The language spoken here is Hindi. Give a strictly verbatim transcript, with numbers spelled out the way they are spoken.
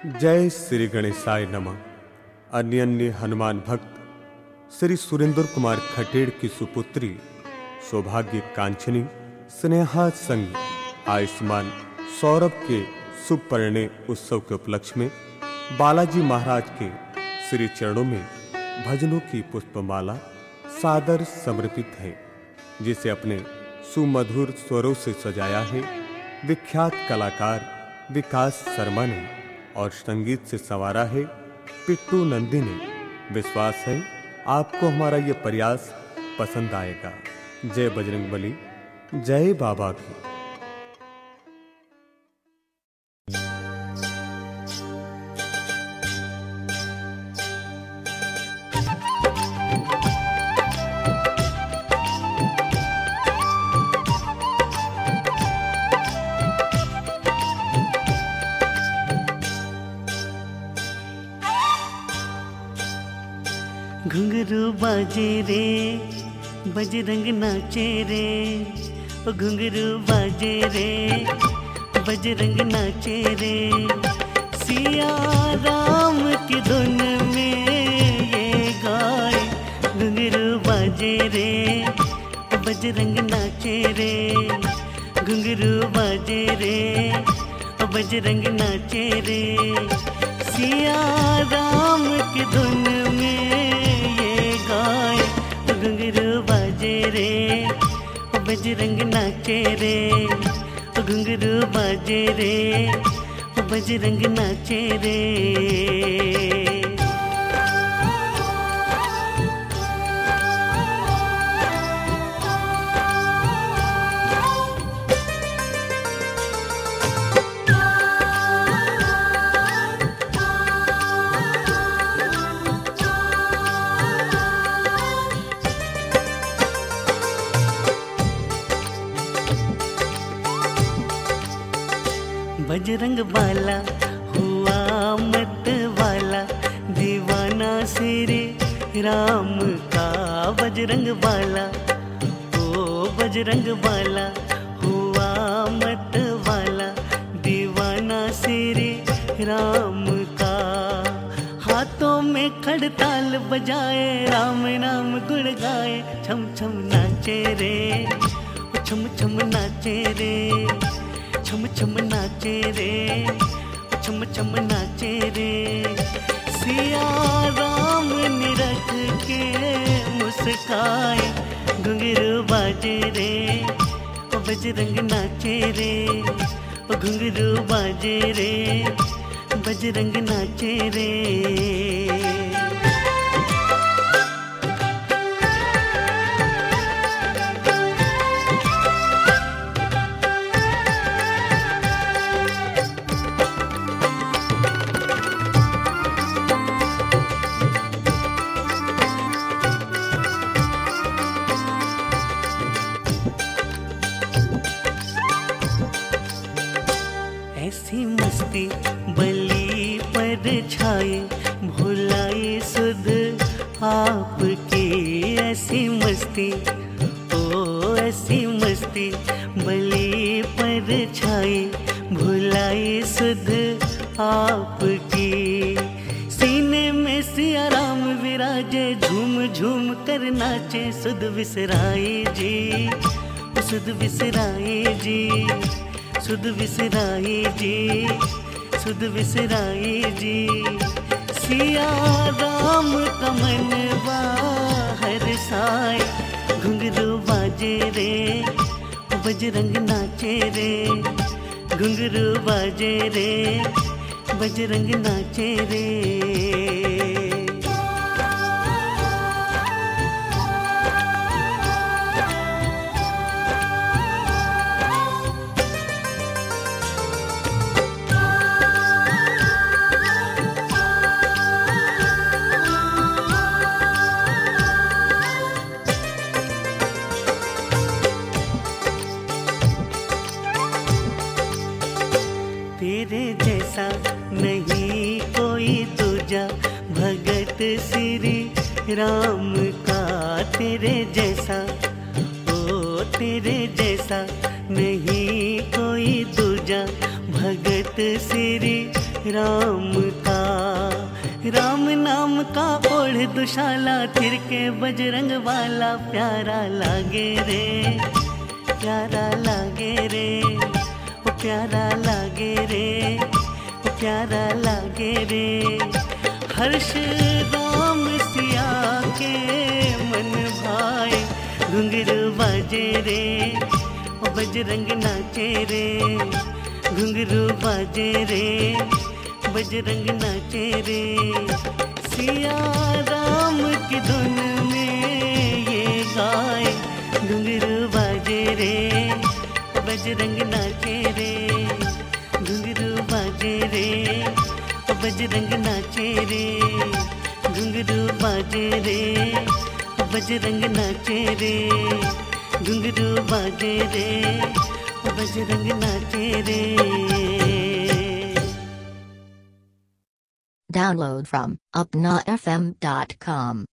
जय श्री गणेशाय नमः। अन्य अन्य हनुमान भक्त श्री सुरेंद्र कुमार खटेड़ की सुपुत्री सौभाग्य कांचनी स्नेहा संग आयुष्मान सौरभ के शुभ परिणय उत्सव के उपलक्ष्य में बालाजी महाराज के श्री चरणों में भजनों की पुष्पमाला सादर समर्पित है, जिसे अपने सुमधुर स्वरों से सजाया है विख्यात कलाकार विकास शर्मा ने और संगीत से संवारा है पिट्टू नंदी ने। विश्वास है आपको हमारा ये प्रयास पसंद आएगा। जय बजरंगबली, जय बाबा की। घुंघरू बाजे रे बजरंग नाचे रे, ओ घुंघरू बाजे रे बजरंग नाचे रे। सिया राम की धुन में ये गाए, घुंघरू बाजे रे बजरंग नाचे रे, घुंघरू बाजे रे बजरंग नाचे रे। सिया राम की धुन में गाए, घुंघरू बाजे रे बजरंग नाचे रे, घुंघरू बाजे रे बजरंग नाचे रे। बजरंग वाला हुआ मत वाला, दीवाना श्री राम का। बजरंग वाला ओ बजरंग वाला हुआ मत वाला, दीवाना श्री राम का। हाथों में खड़ताल बजाए, राम नाम गुण गाए, छम छम नाचे रे, छम छम नाचे रे, छम छम नाचे रे, छम छम नाचे रे। सिया राम निरख के मुस्काए, घुंघरू बाजे रे बजरंग नाचे रे, घुंघरू बाजे रे बजरंग नाचे रे। ऐसी मस्ती बली पर छाए, भुलाए सुध आपकी। ऐसी मस्ती ओ ऐसी मस्ती बली पर छाए, भुलाए सुध आपकी। सीने में सिया राम विराजे, झूम झूम कर नाचे सुध विसराए जी, सुध विसराए जी, सुध विसराए जी, सुध विसराए जी। सिया राम का मनवा हर्षाए, घुंघरू बाजे रे बजरंग नाचे रे, घुंघरू बाजे रे बजरंग नाचे रे। तेरे जैसा नहीं कोई दूजा, भगत श्री राम का। तेरे जैसा ओ तेरे जैसा नहीं कोई दूजा, भगत श्री राम का। राम नाम का ओढ़ दुशाला, थिरके बजरंग वाला, प्यारा लागे रे, प्यारा लागे रे, ओ प्यारा लागे रे, ओ प्यारा लागे रे। हर्ष राम सिया के मन भाए, घुंघरू बाजे रे, ओ बजरंग नाचे रे, घुंघरू बाजे रे, बजरंग नाचे रे। सिया राम की धुन में ये गाए, घुंघरू बाजे रे, बजरंग नाचे रे, घुंघरू बाजे रे, बजरंग नाचे रे, घुंघरू बाजे रे, बजरंग नाचे रे, घुंघरू बाजे रे, बजरंग नाचे रे। Download from upna f m dot com.